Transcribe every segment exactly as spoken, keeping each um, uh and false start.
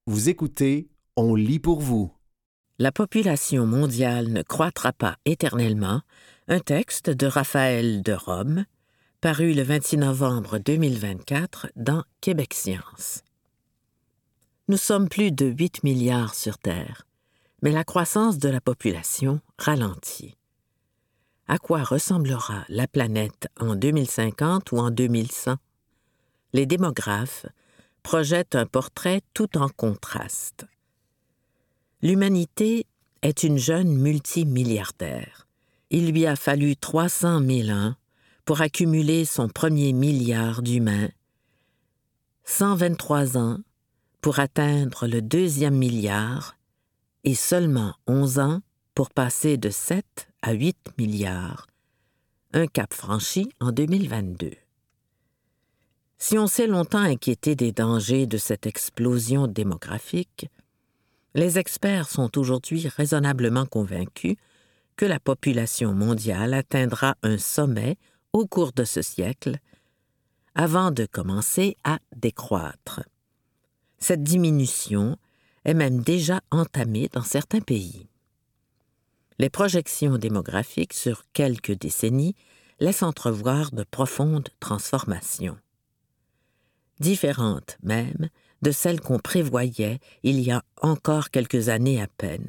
Vous écoutez, on lit pour vous. La population mondiale ne croîtra pas éternellement, un texte de Raphaël de Rome, paru le vingt-six novembre deux mille vingt-quatre dans Québec Science. Nous sommes plus de huit milliards sur Terre, mais la croissance de la population ralentit. À quoi ressemblera la planète en deux mille cinquante ou en deux mille cent? Les démographes projettent un portrait tout en contraste. L'humanité est une jeune multimilliardaire. Il lui a fallu trois cent mille ans pour accumuler son premier milliard d'humains, cent vingt-trois ans pour atteindre le deuxième milliard et seulement onze ans pour passer de sept à huit milliards, un cap franchi en deux mille vingt-deux. Si on s'est longtemps inquiété des dangers de cette explosion démographique, les experts sont aujourd'hui raisonnablement convaincus que la population mondiale atteindra un sommet au cours de ce siècle avant de commencer à décroître. Cette diminution est même déjà entamée dans certains pays. Les projections démographiques sur quelques décennies laissent entrevoir de profondes transformations. Différentes même de celles qu'on prévoyait il y a encore quelques années à peine.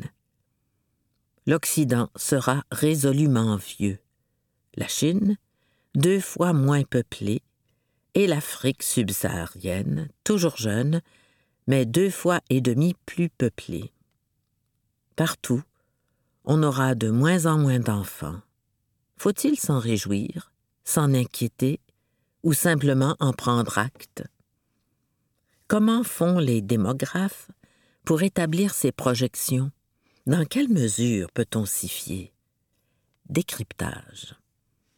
L'Occident sera résolument vieux, la Chine deux fois moins peuplée et l'Afrique subsaharienne, toujours jeune, mais deux fois et demi plus peuplée. Partout, on aura de moins en moins d'enfants. Faut-il s'en réjouir, s'en inquiéter ou simplement en prendre acte? Comment font les démographes pour établir ces projections? Dans quelle mesure peut-on s'y fier? Décryptage.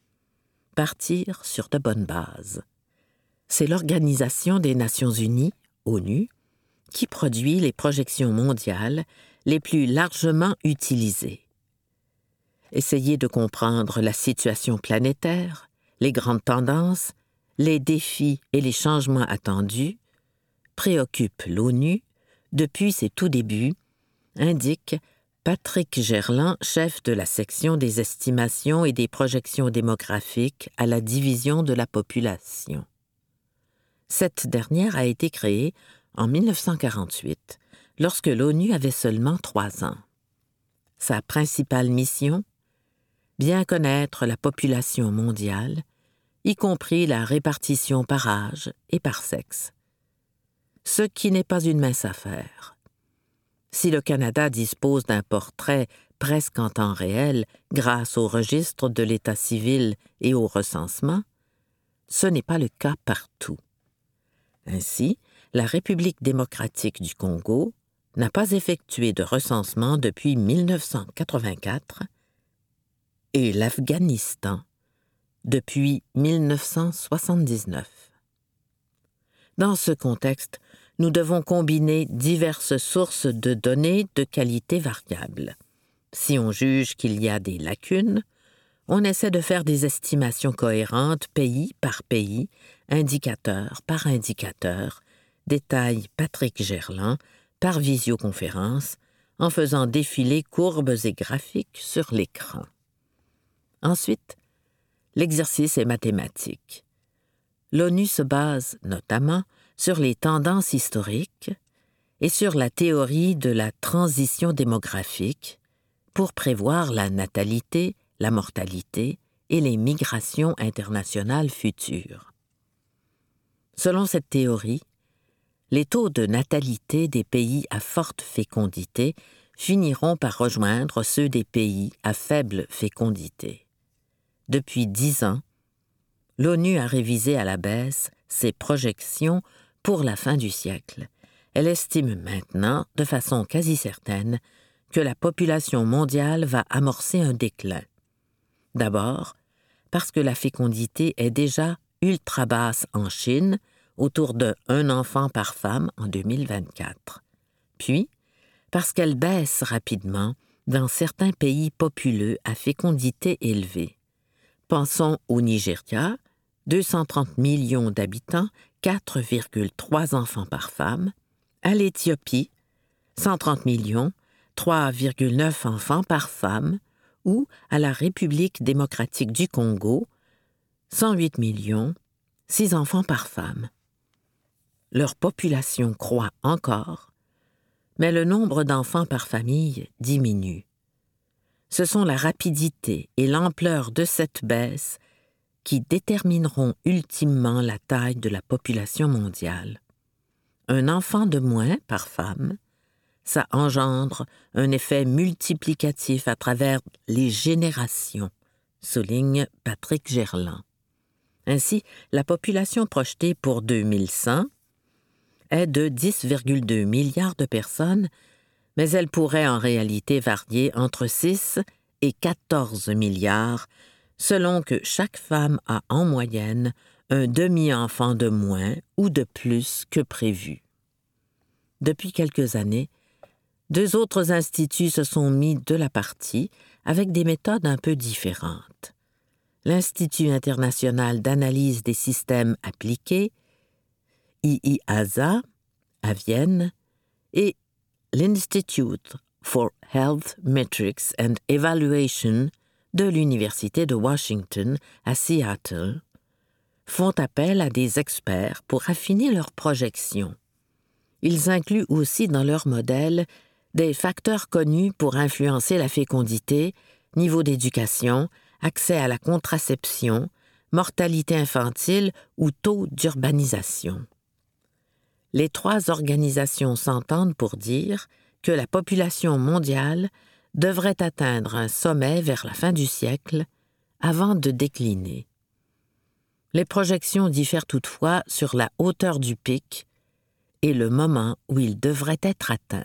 Partir sur de bonnes bases. C'est l'Organisation des Nations Unies, ONU, qui produit les projections mondiales les plus largement utilisées. Essayer de comprendre la situation planétaire, les grandes tendances, les défis et les changements attendus préoccupe l'ONU depuis ses tout débuts, indique Patrick Gerland, chef de la section des estimations et des projections démographiques à la division de la population. Cette dernière a été créée en mille neuf cent quarante-huit, lorsque l'ONU avait seulement trois ans. Sa principale mission? Bien connaître la population mondiale, y compris la répartition par âge et par sexe. Ce qui n'est pas une mince affaire. Si le Canada dispose d'un portrait presque en temps réel grâce au registre de l'état civil et au recensement, ce n'est pas le cas partout. Ainsi, la République démocratique du Congo n'a pas effectué de recensement depuis mille neuf cent quatre-vingt-quatre et l'Afghanistan depuis mille neuf cent soixante-dix-neuf. Dans ce contexte, nous devons combiner diverses sources de données de qualité variable. Si on juge qu'il y a des lacunes, on essaie de faire des estimations cohérentes pays par pays, indicateur par indicateur, détaille Patrick Gerland par visioconférence, en faisant défiler courbes et graphiques sur l'écran. Ensuite, l'exercice est mathématique. L'ONU se base notamment sur les tendances historiques et sur la théorie de la transition démographique pour prévoir la natalité, la mortalité et les migrations internationales futures. Selon cette théorie, les taux de natalité des pays à forte fécondité finiront par rejoindre ceux des pays à faible fécondité. Depuis dix ans, l'ONU a révisé à la baisse ses projections pour la fin du siècle. Elle estime maintenant, de façon quasi certaine, que la population mondiale va amorcer un déclin. D'abord, parce que la fécondité est déjà ultra basse en Chine, autour de un enfant par femme en deux mille vingt-quatre. Puis, parce qu'elle baisse rapidement dans certains pays populeux à fécondité élevée. Pensons au Nigeria, deux cent trente millions d'habitants, quatre virgule trois enfants par femme, À l'Éthiopie, cent trente millions, trois virgule neuf enfants par femme, ou à la République démocratique du Congo, cent huit millions, six enfants par femme. Leur population croît encore, mais le nombre d'enfants par famille diminue. Ce sont la rapidité et l'ampleur de cette baisse qui détermineront ultimement la taille de la population mondiale. Un enfant de moins par femme, ça engendre un effet multiplicatif à travers les générations, souligne Patrick Gerland. Ainsi, la population projetée pour deux mille cent est de dix virgule deux milliards de personnes, mais elle pourrait en réalité varier entre six et quatorze milliards, selon que chaque femme a en moyenne un demi-enfant de moins ou de plus que prévu. Depuis quelques années, deux autres instituts se sont mis de la partie avec des méthodes un peu différentes. L'Institut international d'analyse des systèmes appliqués, I I A S A, à Vienne, et l'Institute for Health Metrics and Evaluation de l'Université de Washington à Seattle, font appel à des experts pour affiner leurs projections. Ils incluent aussi dans leur modèle des facteurs connus pour influencer la fécondité, niveau d'éducation, accès à la contraception, mortalité infantile ou taux d'urbanisation. Les trois organisations s'entendent pour dire que la population mondiale devrait atteindre un sommet vers la fin du siècle avant de décliner. Les projections diffèrent toutefois sur la hauteur du pic et le moment où il devrait être atteint.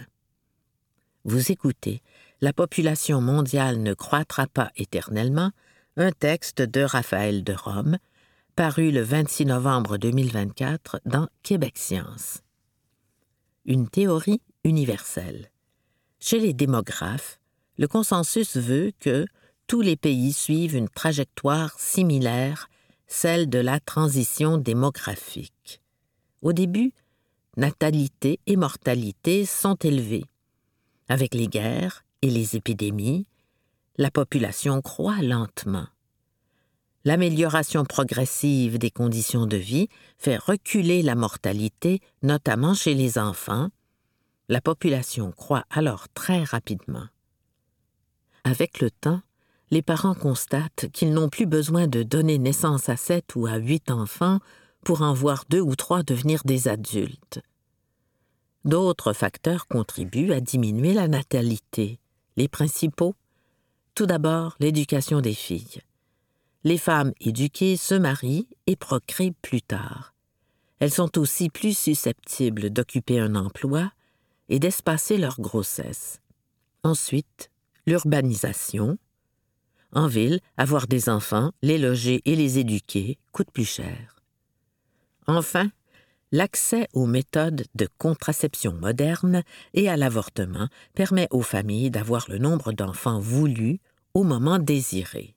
Vous écoutez « La population mondiale ne croîtra pas éternellement », un texte de Raphaël de Rome, paru le vingt-six novembre deux mille vingt-quatre dans Québec Science. Une théorie universelle. Chez les démographes, le consensus veut que tous les pays suivent une trajectoire similaire, celle de la transition démographique. Au début, natalité et mortalité sont élevées. Avec les guerres et les épidémies, la population croît lentement. L'amélioration progressive des conditions de vie fait reculer la mortalité, notamment chez les enfants. La population croît alors très rapidement. Avec le temps, les parents constatent qu'ils n'ont plus besoin de donner naissance à sept ou à huit enfants pour en voir deux ou trois devenir des adultes. D'autres facteurs contribuent à diminuer la natalité. Les principaux? Tout d'abord, l'éducation des filles. Les femmes éduquées se marient et procréent plus tard. Elles sont aussi plus susceptibles d'occuper un emploi et d'espacer leur grossesse. Ensuite, l'urbanisation. En ville, avoir des enfants, les loger et les éduquer coûte plus cher. Enfin, l'accès aux méthodes de contraception modernes et à l'avortement permet aux familles d'avoir le nombre d'enfants voulus au moment désiré.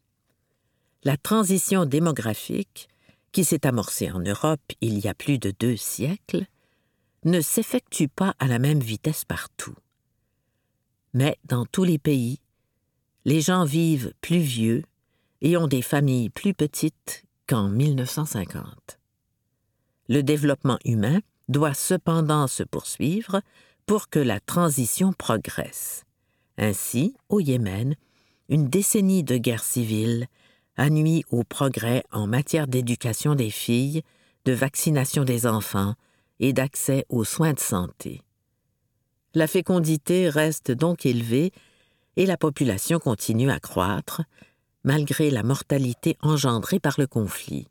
La transition démographique, qui s'est amorcée en Europe il y a plus de deux siècles, ne s'effectue pas à la même vitesse partout. Mais dans tous les pays, les gens vivent plus vieux et ont des familles plus petites qu'en mille neuf cent cinquante. Le développement humain doit cependant se poursuivre pour que la transition progresse. Ainsi, au Yémen, une décennie de guerre civile a nui au progrès en matière d'éducation des filles, de vaccination des enfants et d'accès aux soins de santé. La fécondité reste donc élevée et la population continue à croître, malgré la mortalité engendrée par le conflit.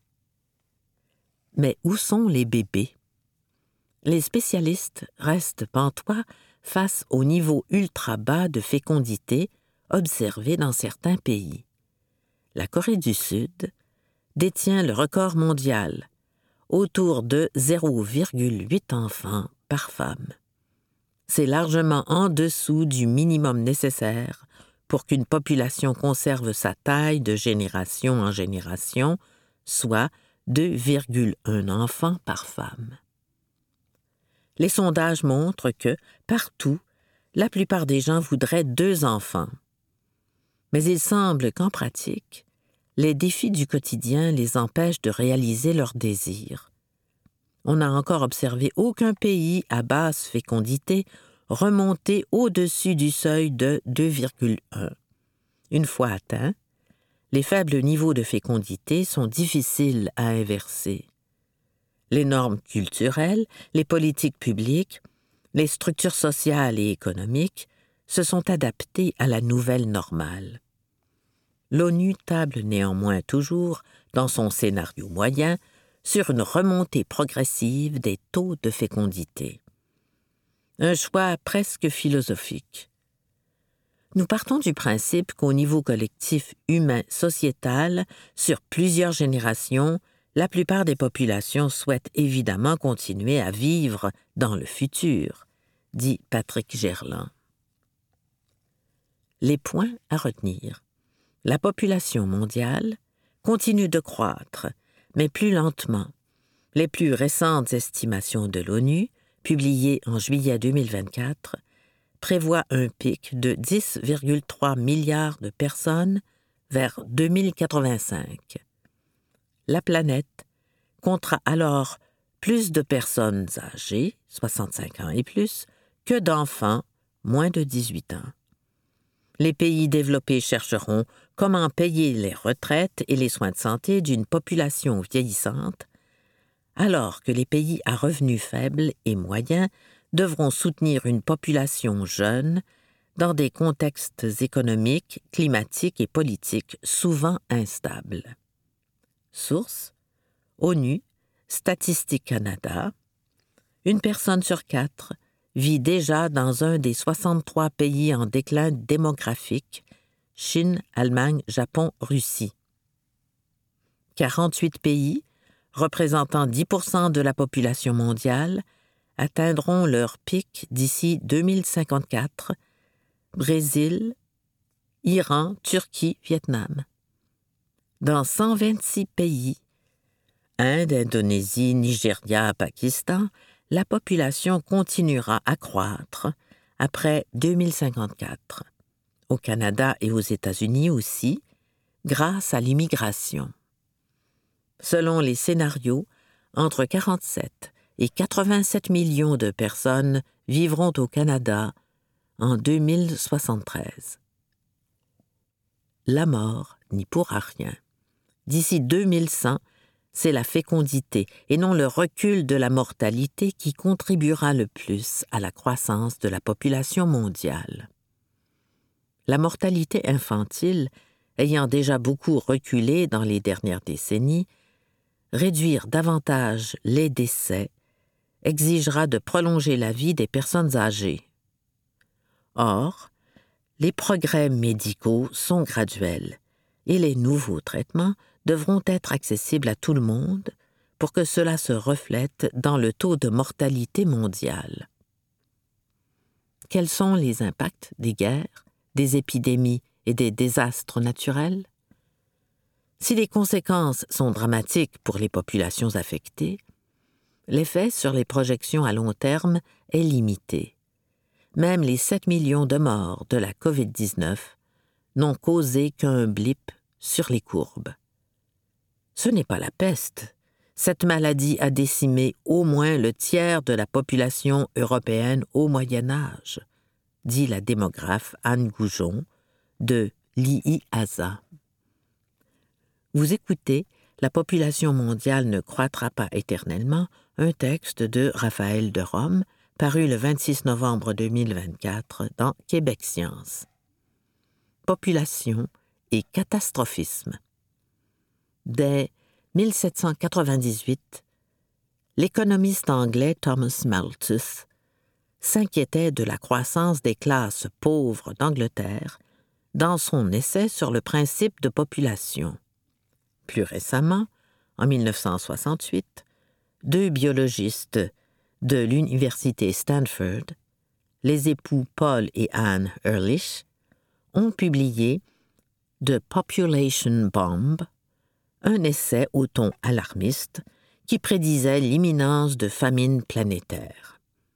Mais où sont les bébés? Les spécialistes restent pantois face au niveau ultra bas de fécondité observé dans certains pays. La Corée du Sud détient le record mondial, autour de zéro virgule huit enfants par femme. C'est largement en dessous du minimum nécessaire pour qu'une population conserve sa taille de génération en génération, soit deux virgule un enfants par femme. Les sondages montrent que, partout, la plupart des gens voudraient deux enfants. Mais il semble qu'en pratique, les défis du quotidien les empêchent de réaliser leurs désirs. On n'a encore observé aucun pays à basse fécondité remonter au-dessus du seuil de deux virgule un. Une fois atteint, les faibles niveaux de fécondité sont difficiles à inverser. Les normes culturelles, les politiques publiques, les structures sociales et économiques se sont adaptées à la nouvelle normale. L'ONU table néanmoins toujours, dans son scénario moyen, sur une remontée progressive des taux de fécondité. Un choix presque philosophique. Nous partons du principe qu'au niveau collectif humain-sociétal, sur plusieurs générations, la plupart des populations souhaitent évidemment continuer à vivre dans le futur, dit Patrick Gerland. Les points à retenir. La population mondiale continue de croître, mais plus lentement. Les plus récentes estimations de l'ONU, publiées en juillet deux mille vingt-quatre, prévoient un pic de dix virgule trois milliards de personnes vers deux mille quatre-vingt-cinq. La planète comptera alors plus de personnes âgées, soixante-cinq ans et plus, que d'enfants, moins de dix-huit ans. Les pays développés chercheront comment payer les retraites et les soins de santé d'une population vieillissante, alors que les pays à revenus faibles et moyens devront soutenir une population jeune dans des contextes économiques, climatiques et politiques souvent instables. Source: ONU, Statistique Canada. Une personne sur quatre vit déjà dans un des soixante-trois pays en déclin démographique, Chine, Allemagne, Japon, Russie. quarante-huit pays, représentant dix pour cent de la population mondiale, atteindront leur pic d'ici deux mille cinquante-quatre, Brésil, Iran, Turquie, Vietnam. Dans cent vingt-six pays, Inde, Indonésie, Nigeria, Pakistan, la population continuera à croître après deux mille cinquante-quatre. Au Canada et aux États-Unis aussi, grâce à l'immigration. Selon les scénarios, entre quarante-sept et quatre-vingt-sept millions de personnes vivront au Canada en deux mille soixante-treize. La mort n'y pourra rien. D'ici deux mille cent, c'est la fécondité et non le recul de la mortalité qui contribuera le plus à la croissance de la population mondiale. La mortalité infantile, ayant déjà beaucoup reculé dans les dernières décennies, réduire davantage les décès exigera de prolonger la vie des personnes âgées. Or, les progrès médicaux sont graduels et les nouveaux traitements devront être accessibles à tout le monde pour que cela se reflète dans le taux de mortalité mondiale. Quels sont les impacts des guerres, des épidémies et des désastres naturels? Si les conséquences sont dramatiques pour les populations affectées, l'effet sur les projections à long terme est limité. Même les sept millions de morts de la covid dix-neuf n'ont causé qu'un blip sur les courbes. Ce n'est pas la peste. Cette maladie a décimé au moins le tiers de la population européenne au Moyen Âge, dit la démographe Anne Goujon de l'I I A S A. Vous écoutez « La population mondiale ne croîtra pas éternellement », un texte de Raphaël de Rome, paru le vingt-six novembre deux mille vingt-quatre dans Québec Science. Population et catastrophisme. Dès mille sept cent quatre-vingt-dix-huit, l'économiste anglais Thomas Malthus s'inquiétait de la croissance des classes pauvres d'Angleterre dans son essai sur le principe de population. Plus récemment, en mille neuf cent soixante-huit, deux biologistes de l'université Stanford, les époux Paul et Anne Ehrlich, ont publié « The Population Bomb », un essai au ton alarmiste qui prédisait l'imminence de famines planétaires.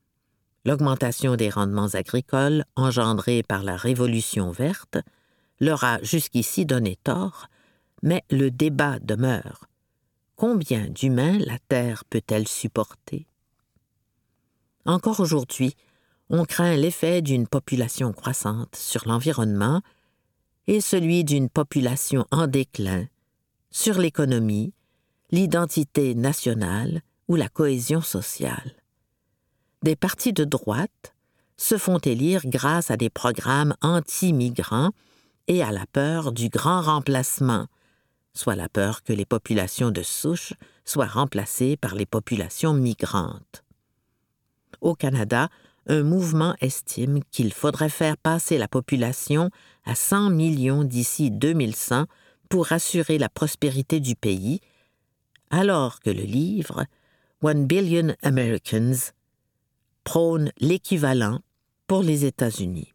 L'augmentation des rendements agricoles engendrée par la Révolution verte leur a jusqu'ici donné tort, mais le débat demeure. Combien d'humains la Terre peut-elle supporter? Encore aujourd'hui, on craint l'effet d'une population croissante sur l'environnement et celui d'une population en déclin sur l'économie, l'identité nationale ou la cohésion sociale. Des partis de droite se font élire grâce à des programmes anti-migrants et à la peur du grand remplacement, soit la peur que les populations de souche soient remplacées par les populations migrantes. Au Canada, un mouvement estime qu'il faudrait faire passer la population à cent millions d'ici deux mille cent pour assurer la prospérité du pays, alors que le livre « One Billion Americans » prône l'équivalent pour les États-Unis.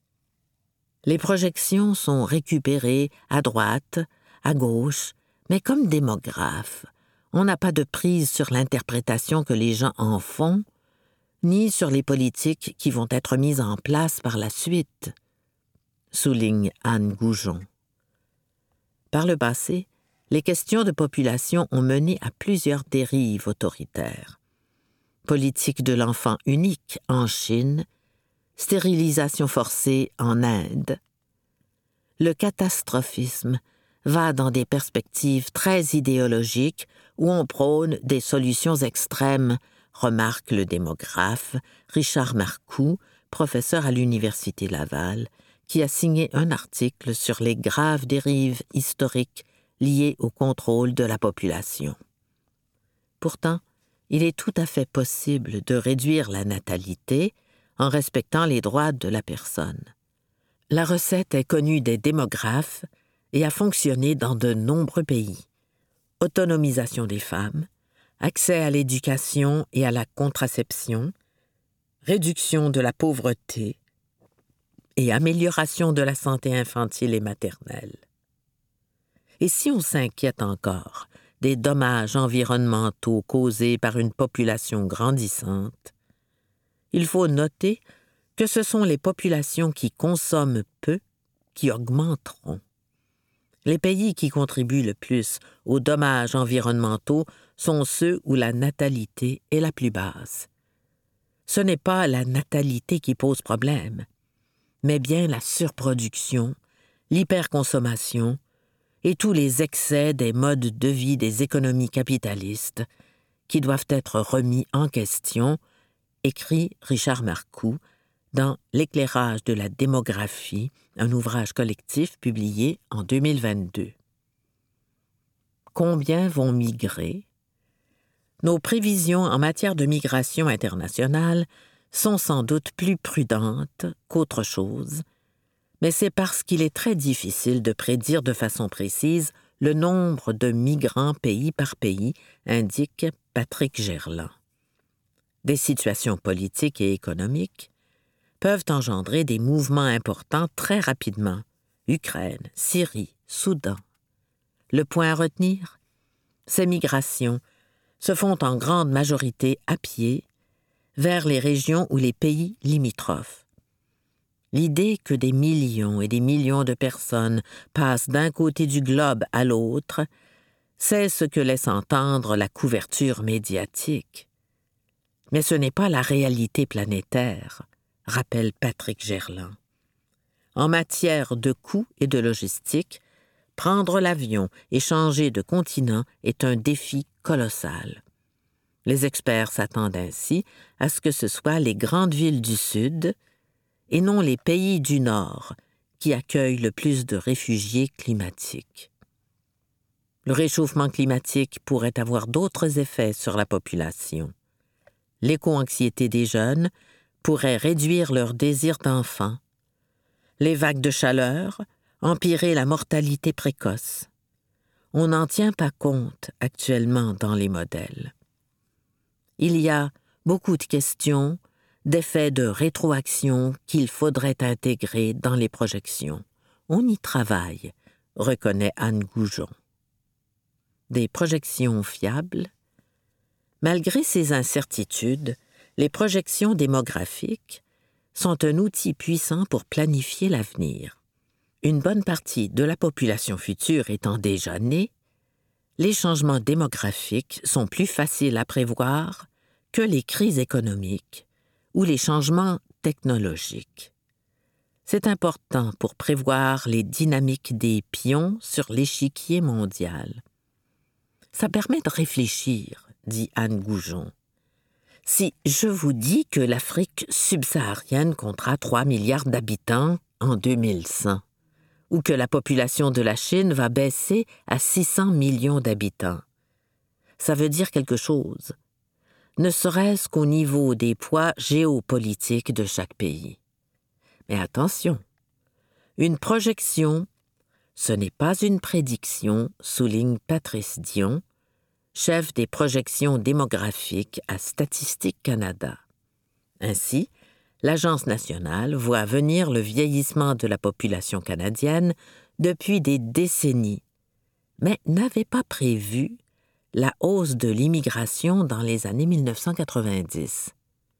Les projections sont récupérées à droite, à gauche, mais comme démographe, on n'a pas de prise sur l'interprétation que les gens en font, ni sur les politiques qui vont être mises en place par la suite, souligne Anne Goujon. Par le passé, les questions de population ont mené à plusieurs dérives autoritaires. Politique de l'enfant unique en Chine, stérilisation forcée en Inde. Le catastrophisme va dans des perspectives très idéologiques où on prône des solutions extrêmes, remarque le démographe Richard Marcoux, professeur à l'Université Laval, qui a signé un article sur les graves dérives historiques liées au contrôle de la population. Pourtant, il est tout à fait possible de réduire la natalité en respectant les droits de la personne. La recette est connue des démographes et a fonctionné dans de nombreux pays. Autonomisation des femmes, accès à l'éducation et à la contraception, réduction de la pauvreté et amélioration de la santé infantile et maternelle. Et si on s'inquiète encore des dommages environnementaux causés par une population grandissante, il faut noter que ce sont les populations qui consomment peu qui augmenteront. Les pays qui contribuent le plus aux dommages environnementaux sont ceux où la natalité est la plus basse. Ce n'est pas la natalité qui pose problème, mais bien la surproduction, l'hyperconsommation et tous les excès des modes de vie des économies capitalistes qui doivent être remis en question, écrit Richard Marcoux dans L'éclairage de la démographie, un ouvrage collectif publié en deux mille vingt-deux. Combien vont migrer? Nos prévisions en matière de migration internationale sont sans doute plus prudentes qu'autre chose, mais c'est parce qu'il est très difficile de prédire de façon précise le nombre de migrants pays par pays, indique Patrick Gerland. Des situations politiques et économiques peuvent engendrer des mouvements importants très rapidement. Ukraine, Syrie, Soudan. Le point à retenir? Ces migrations se font en grande majorité à pied vers les régions ou les pays limitrophes. L'idée que des millions et des millions de personnes passent d'un côté du globe à l'autre, c'est ce que laisse entendre la couverture médiatique. Mais ce n'est pas la réalité planétaire, rappelle Patrick Gerland. En matière de coûts et de logistique, prendre l'avion et changer de continent est un défi colossal. Les experts s'attendent ainsi à ce que ce soit les grandes villes du Sud et non les pays du Nord qui accueillent le plus de réfugiés climatiques. Le réchauffement climatique pourrait avoir d'autres effets sur la population. L'éco-anxiété des jeunes pourrait réduire leur désir d'enfant. Les vagues de chaleur empirer la mortalité précoce. On n'en tient pas compte actuellement dans les modèles. Il y a beaucoup de questions, d'effets de rétroaction qu'il faudrait intégrer dans les projections. On y travaille, reconnaît Anne Goujon. Des projections fiables? Malgré ces incertitudes, Les projections démographiques sont un outil puissant pour planifier l'avenir. Une bonne partie de la population future étant déjà née, les changements démographiques sont plus faciles à prévoir que les crises économiques ou les changements technologiques. C'est important pour prévoir les dynamiques des pions sur l'échiquier mondial. Ça permet de réfléchir, dit Anne Goujon. Si je vous dis que l'Afrique subsaharienne comptera trois milliards d'habitants en deux mille cent, ou que la population de la Chine va baisser à six cents millions d'habitants, ça veut dire quelque chose, ne serait-ce qu'au niveau des poids géopolitiques de chaque pays. Mais attention, une projection, ce n'est pas une prédiction, souligne Patrice Dion, chef des projections démographiques à Statistique Canada. Ainsi, l'Agence nationale voit venir le vieillissement de la population canadienne depuis des décennies, mais n'avait pas prévu la hausse de l'immigration dans les années mille neuf cent quatre-vingt-dix.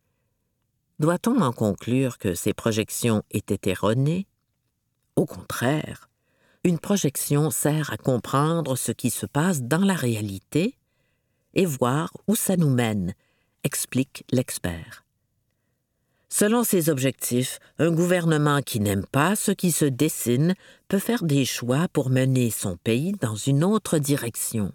Doit-on en conclure que ces projections étaient erronées? Au contraire, une projection sert à comprendre ce qui se passe dans la réalité et voir où ça nous mène, explique l'expert. Selon ses objectifs, un gouvernement qui n'aime pas ce qui se dessine peut faire des choix pour mener son pays dans une autre direction.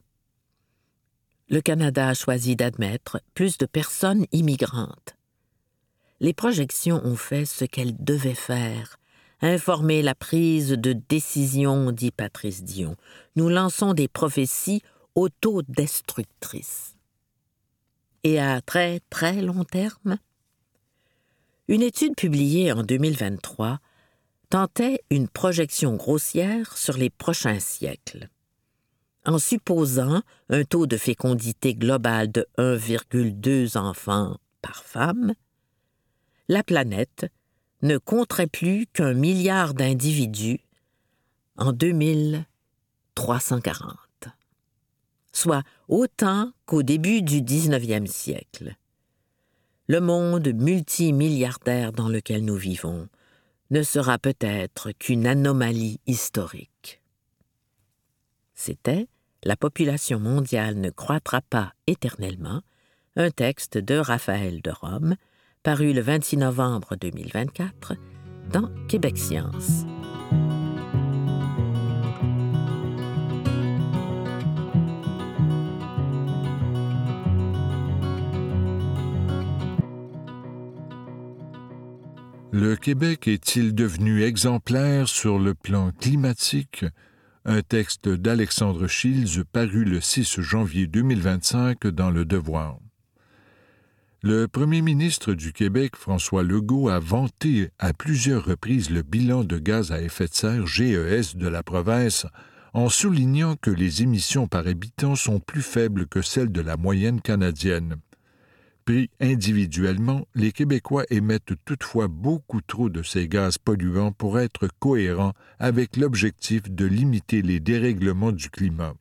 Le Canada a choisi d'admettre plus de personnes immigrantes. Les projections ont fait ce qu'elles devaient faire, informer la prise de décision, dit Patrice Dion. Nous lançons des prophéties autodestructrices. Et à très, très long terme? Une étude publiée en deux mille vingt-trois tentait une projection grossière sur les prochains siècles. En supposant un taux de fécondité global de un virgule deux enfants par femme, la planète ne compterait plus qu'un milliard d'individus en deux mille trois cent quarante, soit autant qu'au début du dix-neuvième siècle. Le monde multimilliardaire dans lequel nous vivons ne sera peut-être qu'une anomalie historique. C'était « La population mondiale ne croîtra pas éternellement », un texte de Raphaël de Rome, paru le vingt-six novembre deux mille vingt-quatre dans Québec Science. Le Québec est-il devenu exemplaire sur le plan climatique? Un texte d'Alexandre Shields paru le six janvier deux mille vingt-cinq dans Le Devoir. Le premier ministre du Québec, François Legault, a vanté à plusieurs reprises le bilan de gaz à effet de serre G E S de la province, en soulignant que les émissions par habitant sont plus faibles que celles de la moyenne canadienne. Pris individuellement, les Québécois émettent toutefois beaucoup trop de ces gaz polluants pour être cohérents avec l'objectif de limiter les dérèglements du climat.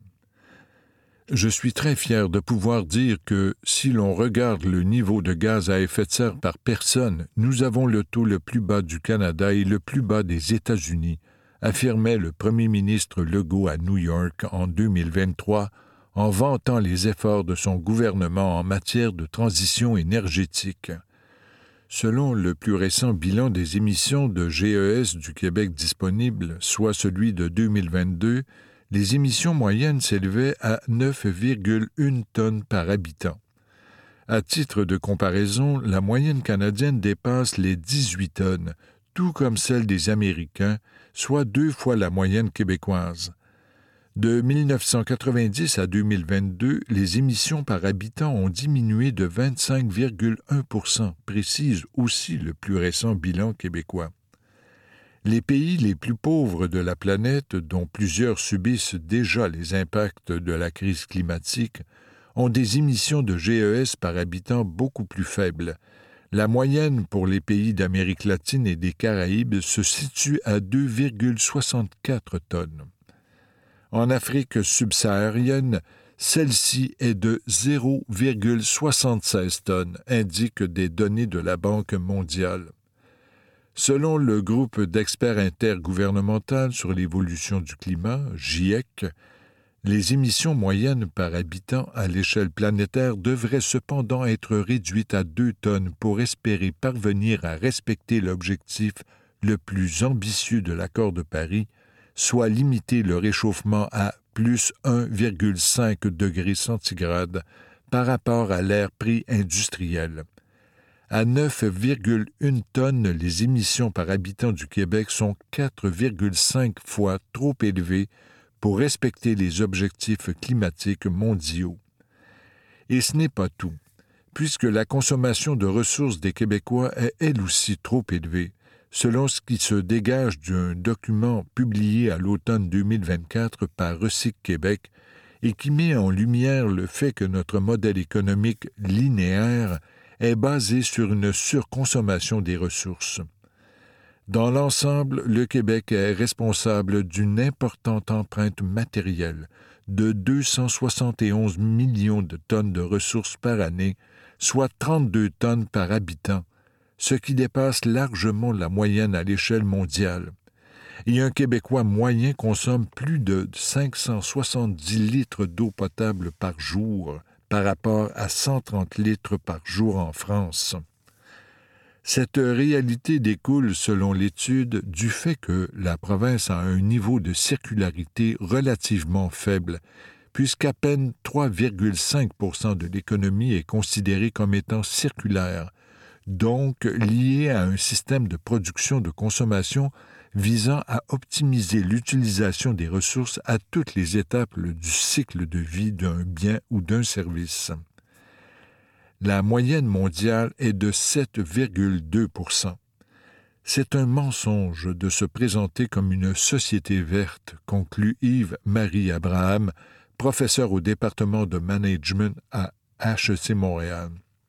Je suis très fier de pouvoir dire que, si l'on regarde le niveau de gaz à effet de serre par personne, nous avons le taux le plus bas du Canada et le plus bas des États-Unis, affirmait le premier ministre Legault à New York en deux mille vingt-trois, en vantant les efforts de son gouvernement en matière de transition énergétique. Selon le plus récent bilan des émissions de G E S du Québec disponible, soit celui de deux mille vingt-deux, les émissions moyennes s'élevaient à neuf virgule un tonnes par habitant. À titre de comparaison, la moyenne canadienne dépasse les dix-huit tonnes, tout comme celle des Américains, soit deux fois la moyenne québécoise. De mille neuf cent quatre-vingt-dix à deux mille vingt-deux, les émissions par habitant ont diminué de vingt-cinq virgule un pour cent, précise aussi le plus récent bilan québécois. Les pays les plus pauvres de la planète, dont plusieurs subissent déjà les impacts de la crise climatique, ont des émissions de G E S par habitant beaucoup plus faibles. La moyenne pour les pays d'Amérique latine et des Caraïbes se situe à deux virgule soixante-quatre tonnes. En Afrique subsaharienne, Celle-ci est de zéro virgule soixante-seize tonnes, indiquent des données de la Banque mondiale. Selon le groupe d'experts intergouvernemental sur l'évolution du climat, GIEC, les émissions moyennes par habitant à l'échelle planétaire devraient cependant être réduites à deux tonnes pour espérer parvenir à respecter l'objectif le plus ambitieux de l'accord de Paris, soit limiter le réchauffement à plus un virgule cinq degrés centigrades par rapport à l'ère pré-industrielle. À neuf virgule un tonnes, les émissions par habitant du Québec sont quatre virgule cinq fois trop élevées pour respecter les objectifs climatiques mondiaux. Et ce n'est pas tout, puisque la consommation de ressources des Québécois est elle aussi trop élevée, selon ce qui se dégage d'un document publié à l'automne deux mille vingt-quatre par Recyc Québec et qui met en lumière le fait que notre modèle économique linéaire est basé sur une surconsommation des ressources. Dans l'ensemble, le Québec est responsable d'une importante empreinte matérielle de deux cent soixante et onze millions de tonnes de ressources par année, soit trente-deux tonnes par habitant, ce qui dépasse largement la moyenne à l'échelle mondiale. Et un Québécois moyen consomme plus de cinq cent soixante-dix litres d'eau potable par jour, par rapport à cent trente litres par jour en France. Cette réalité découle, selon l'étude, du fait que la province a un niveau de circularité relativement faible, puisqu'à peine trois virgule cinq pour cent de l'économie est considérée comme étant circulaire, donc liée à un système de production de consommation visant à optimiser l'utilisation des ressources à toutes les étapes du cycle de vie d'un bien ou d'un service. La moyenne mondiale est de sept virgule deux pour cent. C'est un mensonge de se présenter comme une société verte, conclut Yves-Marie Abraham, professeur au département de management à H E C Montréal.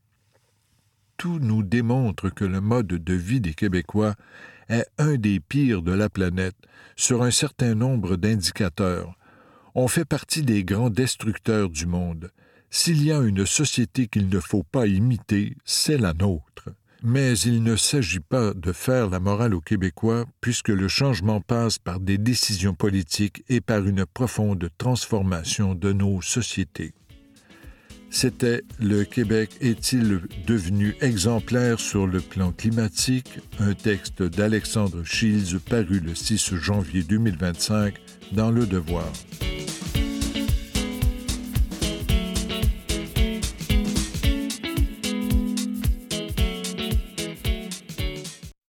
Tout nous démontre que le mode de vie des Québécois est un des pires de la planète sur un certain nombre d'indicateurs. On fait partie des grands destructeurs du monde. S'il y a une société qu'il ne faut pas imiter, c'est la nôtre. Mais il ne s'agit pas de faire la morale aux Québécois, puisque le changement passe par des décisions politiques et par une profonde transformation de nos sociétés. C'était « Le Québec est-il devenu exemplaire sur le plan climatique ?» un texte d'Alexandre Shields paru le six janvier deux mille vingt-cinq dans Le Devoir.